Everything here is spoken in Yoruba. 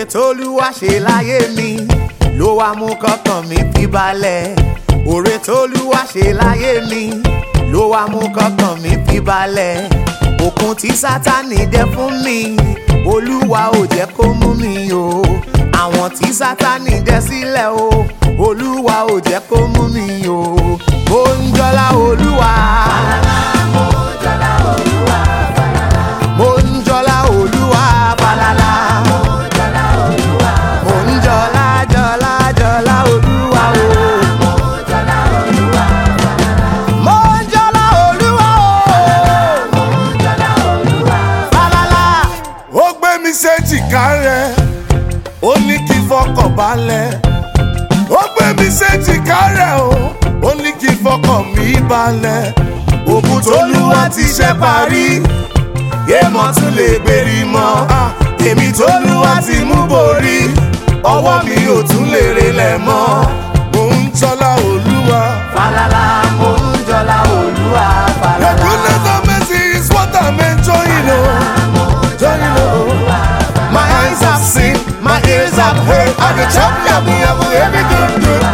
t'Olúwa ṣe láyé mi ló wá mú kọ́kàn mi fi balẹ̀. Oore t'Olúwa ṣe láyé mi ló wá mú kọ́kàn mi fi balẹ̀. Òkun tí Sátánì dẹ fún mi Olúwa ò jẹ́ kó mú mi o. Àwọn tí Sátánì dẹ sílẹ̀ o Olúwa ò jẹ́ kó mú mi o. Mo ń jọlá Olúwa. Mo ń jọlá Olúwa. Mo ń jọlá Olúwa falala. Mo ń jọlá Olúwa. Mo ń jọlá jọlá jọlá Olúwa o. Mo ń jọlá Olúwa. Mo ń jọlá Olúwa o. Mo ń jọlá Olúwa. Falala. Ó gbé mi séjìká rẹ̀, ó ní kí n fọkàn balẹ̀. Ó gbé mi séjìká rẹ̀ o, ó ní kí n fọkàn mi balẹ̀. Òkun t'Olúwa ti ṣe parí, èèmọ̀ tún lè gbérí mọ́. Èmi t'Olúwa ti mú borí, ọwọ́ mi ò tún lè relẹ̀ mọ́. Mo ń jọlá Olúwa. Falala. Mo ń jọlá Olúwa The falala. goodness and mercy is what I'm enjoying, oh. Enjoying, oh. My eyes have seen, my ears have heard, and the champion of every good.